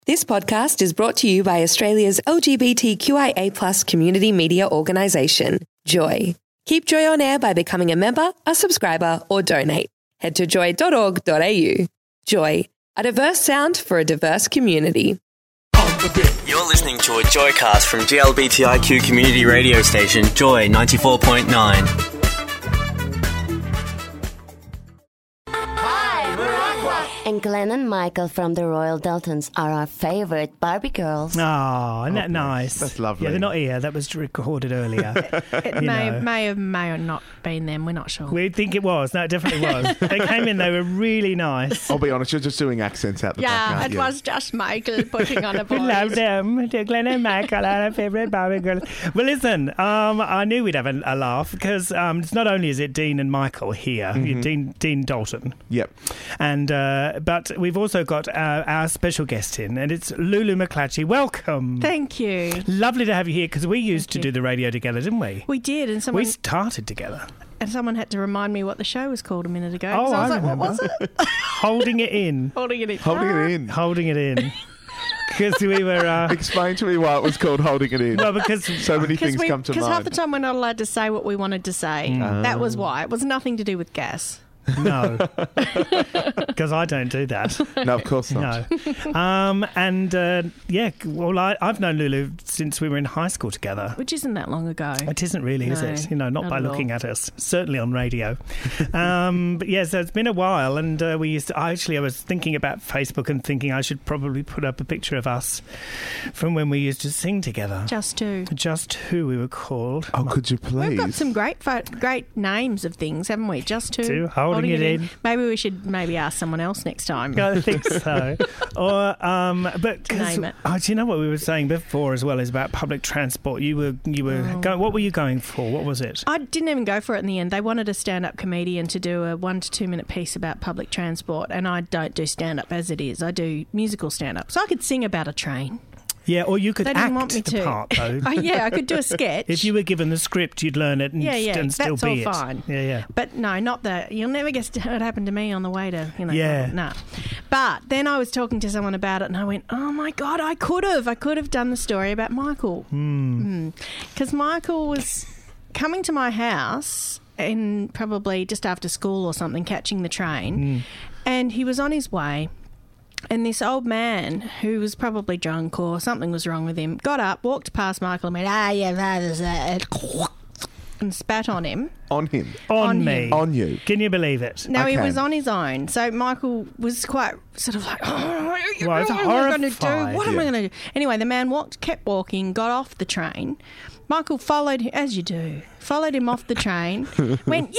This podcast is brought to you by Australia's LGBTQIA+ community media organisation, Joy. Keep Joy on air by becoming a member, a subscriber, or donate. Head to joy.org.au. Joy, a diverse sound for a diverse community. You're listening to a Joycast from GLBTIQ community radio station Joy 94.9. And Glenn and Michael from the Royal Daltons are our favourite Barbie girls. Oh, isn't that nice? That's lovely. Yeah, they're not here. That was recorded earlier. It may have not been them. We're not sure. We think it was. No, it definitely was. They came in. They were really nice. I'll be honest, you're just doing accents out the back, Yeah, aren't it you? was just Michael putting on a We voice. love them. Glenn and Michael are our favourite Barbie girls. Well, listen, I knew we'd have a laugh because it's not only is it Dean and Michael here, Dean Dalton. Yep. And but we've also got our special guest in, and it's Lulu McClatchy. Welcome. Thank you. Lovely to have you here because we used to you. do the radio together, didn't we? We did, and We started together. someone had to remind me what the show was called a minute ago. Oh, So I was I like, remember. what was it? Holding it in. Holding it in. Holding it in. Holding it in. Because we were... Explain to me why it was called holding it in. well, because... So many things come to Because mind. half the time we're not allowed to say what we wanted to say. That was why. It was nothing to do with gas. No. Because I don't do that. No, of course not. No. I've known Lulu since we were in high school together. Which isn't that long ago. It isn't really, is No, it? Not not by at looking all. at us. Certainly on radio. But yeah, so it's been a while, and I was thinking about Facebook and thinking I should probably put up a picture of us from when we used to sing together. Just two. Just Who we were called. Oh, could you please? We've got some great names of things, haven't we? Just two. Holding it in. Maybe we should ask someone else next time. I think so. Or, but name it. do you know what we were saying before as well is about public transport? You were going. What were you going for? What was it? I didn't even go for it in the end. They wanted a stand-up comedian to do a 1 to 2 minute piece about public transport, and I don't do stand-up as it is. I do musical stand-up, so I could sing about a train. Yeah, or you could They didn't act want me the to. part though. Yeah, I could do a sketch. If you were given the script, you'd learn it and, and still that's be all it. fine. Yeah. But no, not that. You'll never guess what happened to me on the way to, Yeah. Nah. But then I was talking to someone about it, and I went, "Oh my God, I could have done the story about Michael, because Michael was coming to my house in probably just after school or something, catching the train, and he was on his way." And this old man, who was probably drunk or something was wrong with him, got up, walked past Michael and went, and spat on him. On him. On me. him. On you. Can you believe it? No, he Okay. was on his own. So Michael was quite sort of like, Well, it's what am I going to do? horrified, What am I going to do? Anyway, the man kept walking, got off the train. Michael followed him, as you do, followed him off the train, went,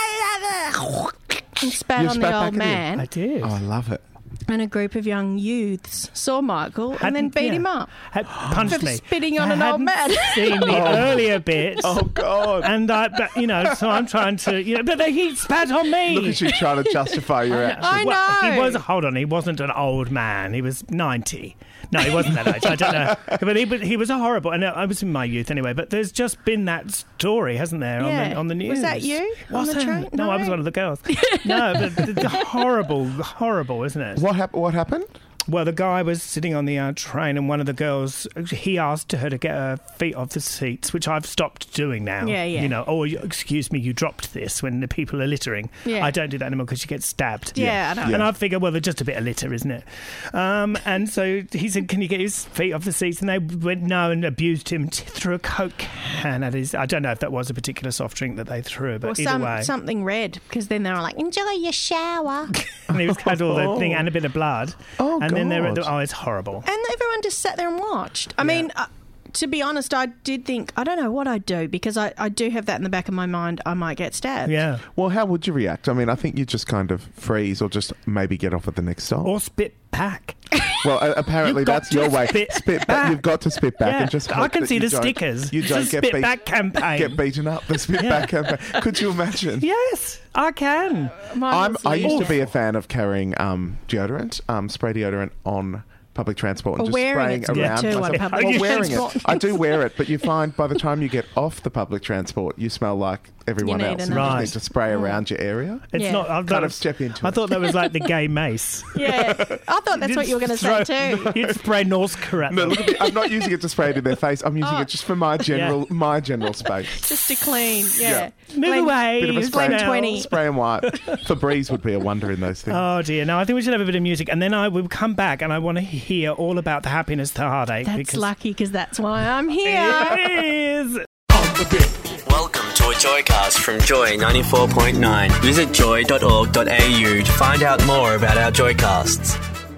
and spat You on spat the back old at him? man. I did. Oh, I love it. And a group of young youths saw Michael and then beat him up. Punched For me. spitting on I an old hadn't man. seen the earlier bits. Oh, God. And so I'm trying to, but he spat on me. Look at you trying to justify your action. I know. Hold on, he wasn't an old man. He was 90. No, he wasn't that age. I don't know. But he was a horrible, and I was in my youth anyway, but there's just been that story, hasn't there, Yeah. on the news? Was that you on the Was it? train? No, I was No. one of the girls. No, but horrible, isn't it? What happened? Well, the guy was sitting on the train, and one of the girls, he asked her to get her feet off the seats, which I've stopped doing now. Yeah. Excuse me, you dropped this when the people are littering. Yeah. I don't do that anymore because she gets stabbed. Yeah, I know. And I figure, well, they're just a bit of litter, isn't it? And so he said, can you get his feet off the seats? And they went no and abused him, threw a Coke can at his... I don't know if that was a particular soft drink that they threw, but Or either way. something red, because then they were like, enjoy your shower. And he was had all the thing and a bit of blood. Oh, and then God. it's horrible. And everyone just sat there and watched. I mean, to be honest, I did think, I don't know what I'd do, because I do have that in the back of my mind. I might get stabbed. Yeah. Well, how would you react? I mean, I think you just kind of freeze or just maybe get off at the next stop. Or spit back. Well, apparently You've got that's your to way. spit back. back. You've got to spit back Yeah. and just hope I can that see you the don't- stickers. You It's don't a spit back campaign. Get beaten up. The spit back campaign. Could you imagine? Yes, I can. I used to be a fan of carrying deodorant, spray deodorant on public transport and Or just wearing spraying it around too on myself. public Or wearing transport. it. I do wear it, but you find by the time you get off the public transport, you smell like everyone You need else. another. You just Right. need to spray around your area. It's Yeah. not. Kind of step into I it. thought that was like the gay mace. Yeah, I thought that's what you were going to say too. You'd spray Norska at No, them. look at me. I'm not using it to spray it in their face. I'm using Oh. it just for my general space. Just to clean, yeah. Move Glenn- away. Bit of a you spray, Glen smell. 20. spray and wipe. Febreze would be a wonder in those things. Oh dear! No, I think we should have a bit of music, and then I will come back, and I want to hear all about the happiness, the heartache. That's because lucky because that's why I'm here. it is. Welcome to a Joycast from Joy 94.9. Visit joy.org.au to find out more about our Joycasts.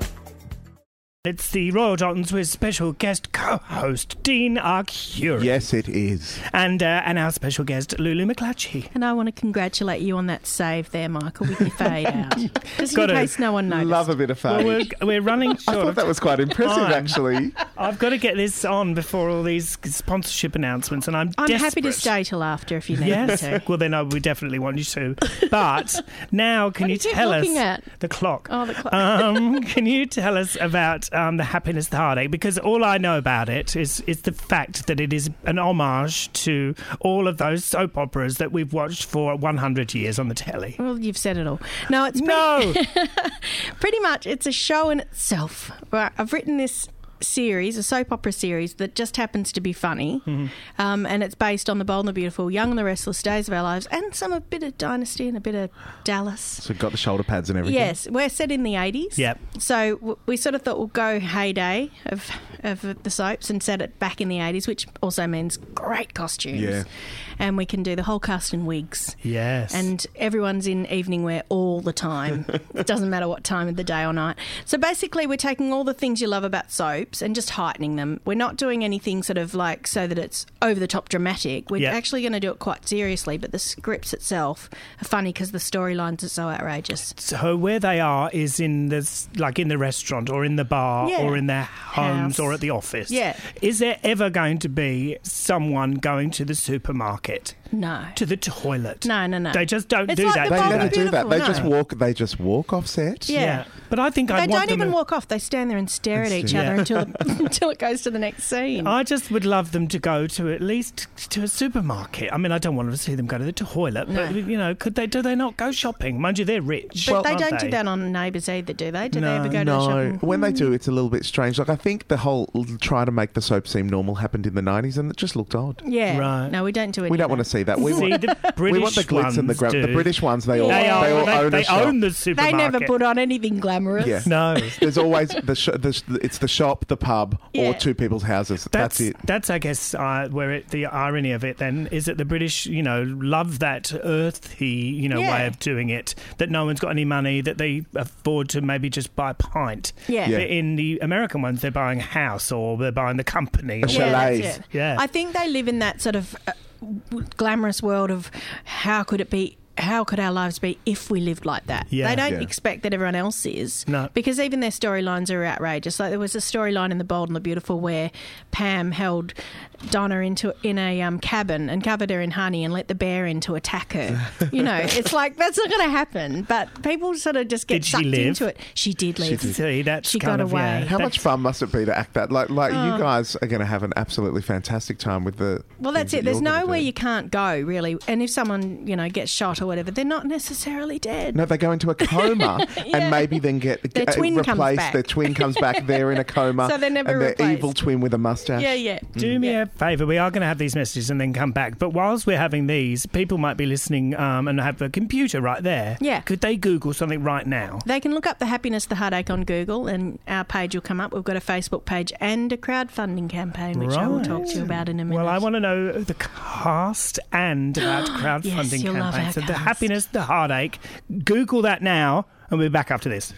It's the Royal Daltons with special guest co-host Dean Arcuri. Yes, it is. And our special guest Lulu McClatchy. And I want to congratulate you on that save there, Michael, with your fade out. Just in Gotta case no one noticed. Love a bit of fun. Well, we're running I short thought of that was quite impressive, time. actually. I've got to get this on before all these sponsorship announcements, and I'm happy to desperate. stay till after if you need Yes. me to. Well, then we definitely want you to. But now, can What you are you tell us looking at? the clock? Oh, the clock. Can you tell us about the happiness, the heartache? Because all I know about it is the fact that it is an homage to all of those soap operas that we've watched for 100 years on the telly. Well, you've said it all. No, it's No. pretty much it's a show in itself. Right, I've written this series, a soap opera series that just happens to be funny, and it's based on The Bold and the Beautiful, Young and the Restless, Days of Our Lives, and a bit of Dynasty and a bit of Dallas. So got the shoulder pads and everything. Yes, we're set in the 80s. Yep. So we sort of thought we'll go heyday of the soaps and set it back in the 80s, which also means great costumes. Yeah. And we can do the whole cast in wigs. Yes. And everyone's in evening wear all the time. It doesn't matter what time of the day or night. So basically we're taking all the things you love about soaps and just heightening them. We're not doing anything sort of like so that it's over the top dramatic. We're Yep. actually going to do it quite seriously, but the scripts itself are funny because the storylines are so outrageous. So where they are is in this, like in the restaurant or in the bar Yeah. or in their homes House. or at the office. Yeah. Is there ever going to be someone going to the supermarket, No. to the toilet? No. They just don't It's do like that. the They Bold never and do that. Beautiful, They just walk off set. Yeah. But I think They I'd want don't them even walk off. They stand there and stare at each other until until it goes to the next scene. I just would love them to go to at least to a supermarket. I mean, I don't want to see them go to the toilet, but No. you know, do they not go shopping? Mind you, they're rich. But they aren't don't do that on Neighbours either, do they? Do they No. ever go to the No, shopping? when they do, it's a little bit strange. Like I think the whole try to make the soap seem normal happened in the 90s, and it just looked odd. Yeah. Right. No, we don't do it. We don't want to see that. We See, want, the British we want the glitz and the ones the do. British ones. They all They own a they shop. own the They supermarket. never put on anything glamorous. Yeah. No. There's always it's the shop, the pub, Yeah. or two people's houses. That's it. That's, I guess, the irony of it. Then is that the British, love that earthy, Yeah. way of doing it. That no one's got any money, that they afford to maybe just buy a pint. Yeah. Yeah. But in the American ones, they're buying a house or they're buying the company. A or- chalet. That's it. Yeah. I think they live in that sort of glamorous world of how could it be? How could our lives be if we lived like that? Yeah. They don't Yeah. expect that everyone else is. No. Because even their storylines are outrageous. Like there was a storyline in The Bold and the Beautiful where Pam held Donna in a cabin and covered her in honey and let the bear in to attack her. It's like that's not going to happen. But people sort of just get Did she sucked live? into it. She did live. See, that's She kind got of, away. yeah, How much that's- fun must it be to act that? Like you guys are going to have an absolutely fantastic time with the. Well, that's things it. that There's you're gonna nowhere do. you can't go, really. And if someone, gets shot or whatever, they're not necessarily dead. No, they go into a coma Yeah. and maybe then get Their twin comes replaced. back. Their twin comes back. They're in a coma. So they're never and their replaced. evil twin with a mustache. Yeah. Do me a favour. We are going to have these messages and then come back. But whilst we're having these, people might be listening and have a computer right there. Yeah. Could they Google something right now? They can look up The Happiness, the Heartache on Google and our page will come up. We've got a Facebook page and a crowdfunding campaign, which I will Right. talk to you about in a minute. Well, I want to know the cast and about crowdfunding Yes, you'll love campaign. our So the cast. happiness, the heartache. Google that now, and we'll be back after this.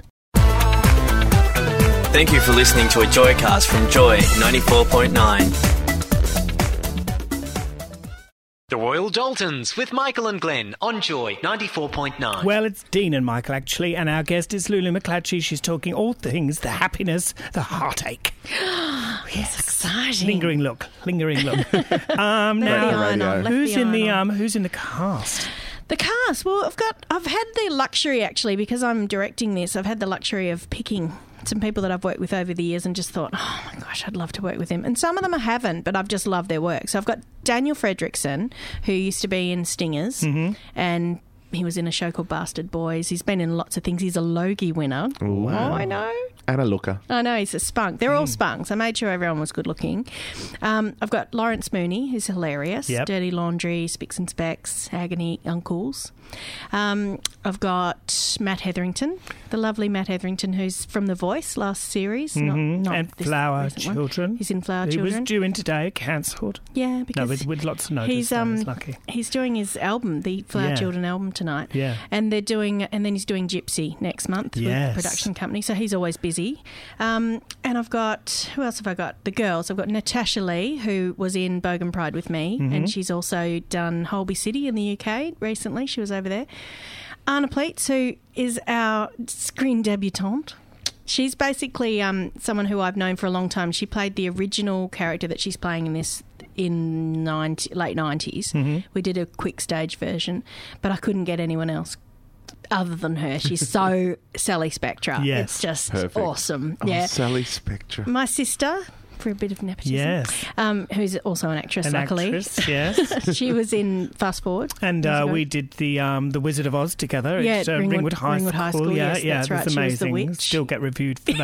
Thank you for listening to a Joycast from Joy 94.9. The Royal Daltons with Michael and Glenn on Joy 94.9. Well, it's Dean and Michael, actually, and our guest is Lulu McClatchy. She's talking all things the happiness, the heartache. Yes, exciting. Lingering look. Left Now, the iron on, left who's the in iron on. who's in the cast? The cast. Well, I've had the luxury actually because I'm directing this. I've had the luxury of picking some people that I've worked with over the years and just thought, oh my gosh, I'd love to work with him. And some of them I haven't, but I've just loved their work. So I've got Daniel Fredrickson, who used to be in Stingers, and he was in a show called Bastard Boys. He's been in lots of things. He's a Logie winner. Ooh. Oh, I know. And a looker. I know, he's a spunk. They're all spunks. I made sure everyone was good looking. I've got Lawrence Mooney, who's hilarious. Yep. Dirty Laundry, Spicks and Specks, Agony Uncles. I've got Matt Hetherington, the lovely Matt Hetherington, who's from The Voice last series. Not and this Flower recent one. Children. He's in Flower He Children. was due in today, cancelled. Yeah, No, because with lots of notice. he's He's lucky. he's doing his album, the Flower Yeah. Children album tonight. Yeah. And then he's doing Gypsy next month with Yes. the production company, so he's always busy. And I've got, who else have I got? The girls. I've got Natasha Lee, who was in Bogan Pride with me, and she's also done Holby City in the UK recently. She was over there. Anna Pleats, who is our screen debutante. She's basically someone who I've known for a long time. She played the original character that she's playing in this in late 90s. We did a quick stage version, but I couldn't get anyone else other than her. She's so Sally Spectra. Yes. It's just Perfect. awesome. Oh, Yeah. Sally Spectra. My sister, for a bit of nepotism, Yes. who's also an actress, An luckily. actress, yes. She was in Fast Forward. And years ago. we did the Wizard of Oz together Yeah, at Ringwood High School. Yeah, yes, yeah, that's right. It was She was the amazing. witch. Still get reviewed for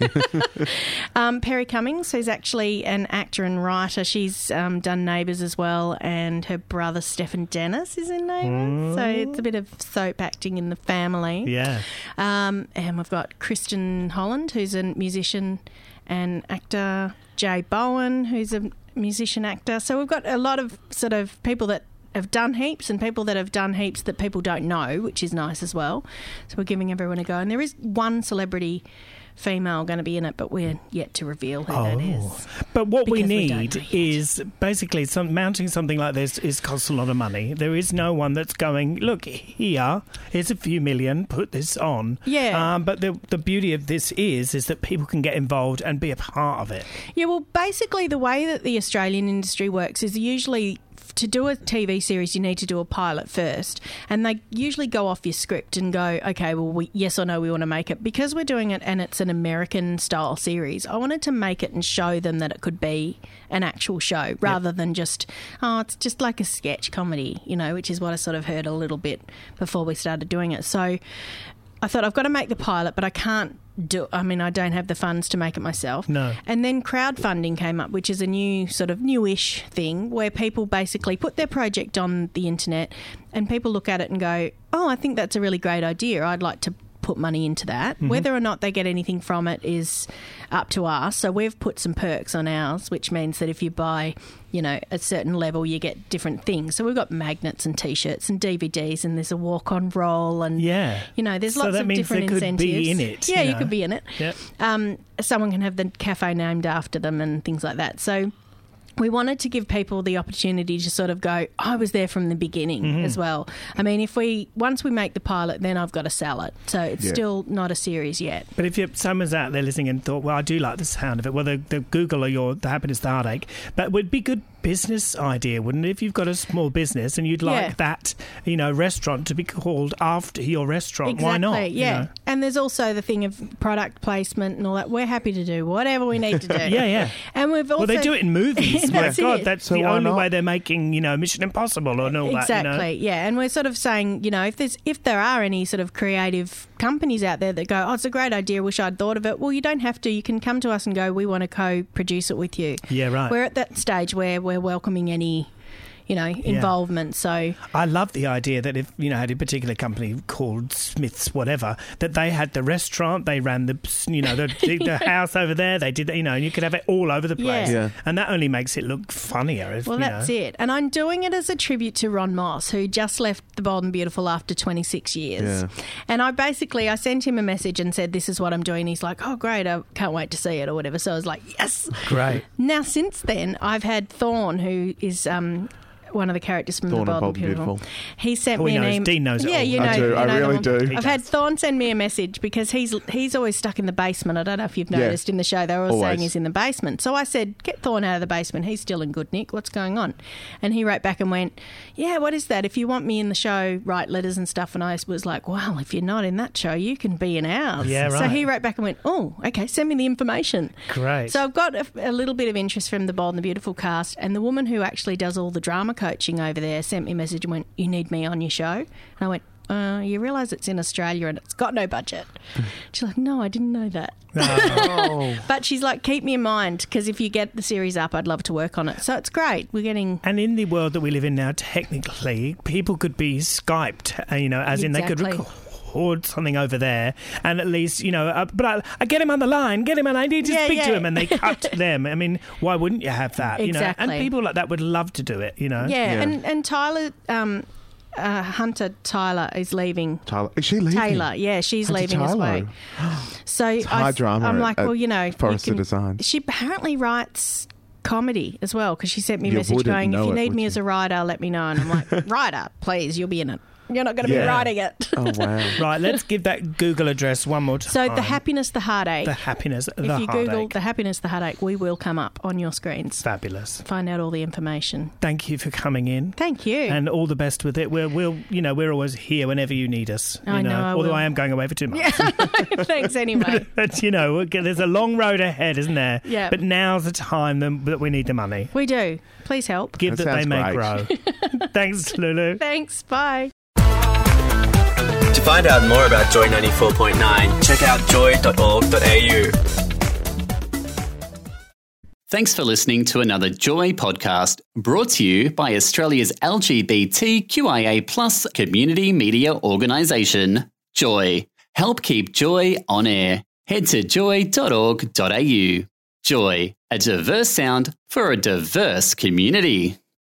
that. Perry Cummings, who's actually an actor and writer. She's done Neighbours as well, and her brother Stephen Dennis is in Neighbours. So it's a bit of soap acting in the family. Yeah. And we've got Kristen Holland, who's a musician and actor. Jay Bowen, who's a musician actor. So we've got a lot of sort of people that have done heaps and people that have done heaps that people don't know, which is nice as well. So we're giving everyone a go. And there is one celebrity female going to be in it, but we're yet to reveal who that is. But what we Because we don't need know yet. is basically mounting something like this costs a lot of money. There is no one that's going, look, here's a few million, put this on. Yeah. But the beauty of this is that people can get involved and be a part of it. Yeah, well, basically the way that the Australian industry works is usually to do a TV series, you need to do a pilot first. And they usually go off your script and go, okay, well, yes or no, we want to make it. Because we're doing it and it's an American-style series, I wanted to make it and show them that it could be an actual show rather than just, it's just like a sketch comedy, which is what I sort of heard a little bit before we started doing it. So I thought I've got to make the pilot, but I can't I don't have the funds to make it myself. No. And then crowdfunding came up, which is a new sort of newish thing where people basically put their project on the internet and people look at it and go, oh, I think that's a really great idea. I'd like to put money into that. Mm-hmm. Whether or not they get anything from it is up to us. So we've put some perks on ours, which means that if you buy, a certain level, you get different things. So we've got magnets and T-shirts and DVDs, and there's a walk-on roll, and there's So lots that of means different they could incentives. be in it, Yeah, you you know. could be in it. Yep. Someone can have the cafe named after them and things like that. So we wanted to give people the opportunity to sort of go, I was there from the beginning as well. I mean, once we make the pilot, then I've got to sell it. So it's still not a series yet. But if someone's out there listening and thought, well, I do like the sound of it, well, the Google or the Happiness, the Heartache, but it would be good business idea, wouldn't it? If you've got a small business and you'd like that, restaurant to be called after your restaurant, Exactly, why not? yeah. And there's also the thing of product placement and all that. We're happy to do whatever we need to do. Yeah. And we've also... Well, they do it in movies. My That's God, it. that's So the why only not? way they're making, Mission Impossible and all that. Exactly, yeah. And we're sort of saying, if there are any sort of creative companies out there that go, oh, it's a great idea, wish I'd thought of it. Well, you don't have to. You can come to us and go, we want to co-produce it with you. Yeah, right. We're at that stage where we're welcoming any, involvement. So I love the idea that if, had a particular company called Smith's whatever, that they had the restaurant, they ran the house over there, they did, and you could have it all over the place. Yeah. And that only makes it look funnier. Well, that's it. And I'm doing it as a tribute to Ron Moss, who just left The Bold and Beautiful after 26 years. Yeah. And I sent him a message and said, this is what I'm doing. He's like, oh, great, I can't wait to see it or whatever. So I was like, yes. Great. Now, since then, I've had Thorne, who is one of the characters from Thorn The and Bold and Beautiful. He sent We me an know, email. Dean knows it Yeah, all. you know. I do. you I know really them all. do. I've had Thorn send me a message because he's always stuck in the basement. I don't know if you've noticed in the show. They're all saying he's in the basement. So I said, get Thorn out of the basement. He's still in good nick. What's going on? And he wrote back and went, yeah, what is that? If you want me in the show, write letters and stuff. And I was like, well, if you're not in that show, you can be in ours. Yeah, right. So he wrote back and went, oh, okay, send me the information. Great. So I've got a little bit of interest from the Bold and the Beautiful cast, and the woman who actually does all the drama coaching over there sent me a message and went, you need me on your show? And I went, you realise it's in Australia and it's got no budget. She's like, no, I didn't know that. But she's like, keep me in mind, because if you get the series up, I'd love to work on it. So it's great. We're getting... And in the world that we live in now, technically, people could be Skyped, as in they could record something over there, and at least, but I get him on the line, I need to speak to him, and they cut to them. I mean, why wouldn't you have that? Exactly. And people like that would love to do it, Yeah. And Tyler... Hunter Tyler is leaving. Tyler, is she leaving? Taylor, yeah, she's Hunter leaving as Tyler. well. So high drama I'm like, well, Forrester Design. She apparently writes comedy as well, because she sent me a You message wouldn't going, if know you it, need would me you? as a writer, let me know. And I'm like, writer, please, you'll be in it. You're not going to be writing it. Oh, wow. Right, let's give that Google address one more time. So the happiness, the heartache. The happiness, the if you heartache. Google the happiness, the heartache, we will come up on your screens. Fabulous. Find out all the information. Thank you for coming in. Thank you. And all the best with it. We're always here whenever you need us. I know, I Although will. I am going away for 2 months. Thanks anyway. But, there's a long road ahead, isn't there? Yeah. But now's the time that we need the money. We do. Please help. Give That that they sounds may great. grow. Thanks, Lulu. Thanks. Bye. To find out more about Joy 94.9, check out joy.org.au. Thanks for listening to another Joy podcast brought to you by Australia's LGBTQIA+ community media organisation, Joy. Help keep Joy on air. Head to joy.org.au. Joy, a diverse sound for a diverse community.